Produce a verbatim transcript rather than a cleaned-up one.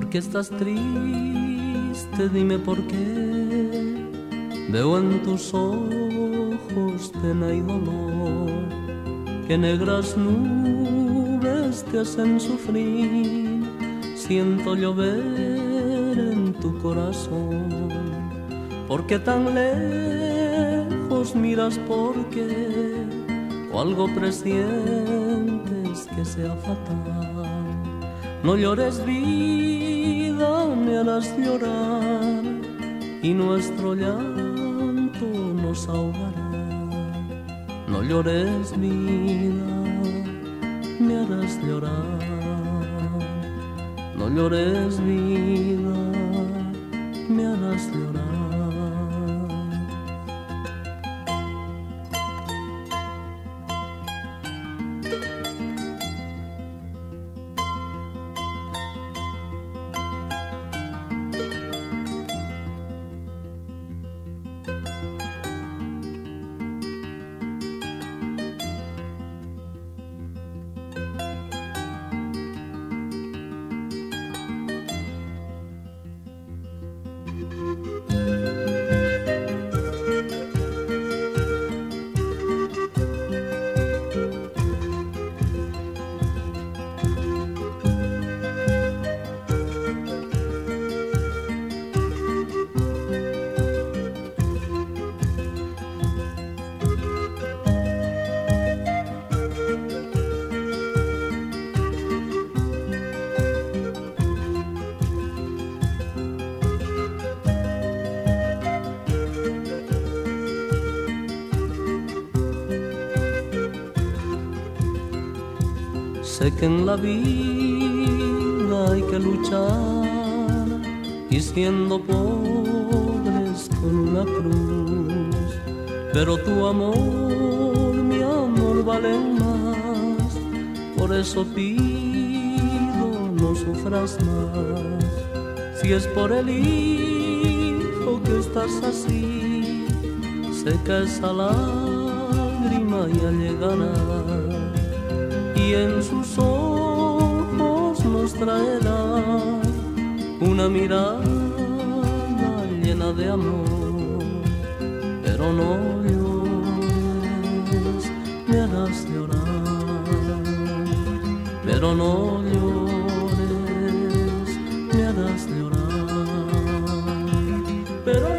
qué estás triste? Dime por qué. Veo en tus ojos pena y dolor, que negras nubes te hacen sufrir. Siento llover en tu corazón. ¿Por qué tan lejos miras? ¿Por qué? O algo presientes que sea fatal. No llores, vida, me harás llorar, y nuestro llanto nos ahogará. No llores, vida, me harás llorar. No llores, vida, me harás llorar. Sé que en la vida hay que luchar, y siendo pobres con una cruz, pero tu amor, mi amor, vale más. Por eso pido, no sufras más. Si es por el hijo que estás así, seca esa lágrima ya llegará, y en sus ojos nos traerá una mirada llena de amor. Pero no llores, me harás llorar. Pero no llores, me harás llorar. Pero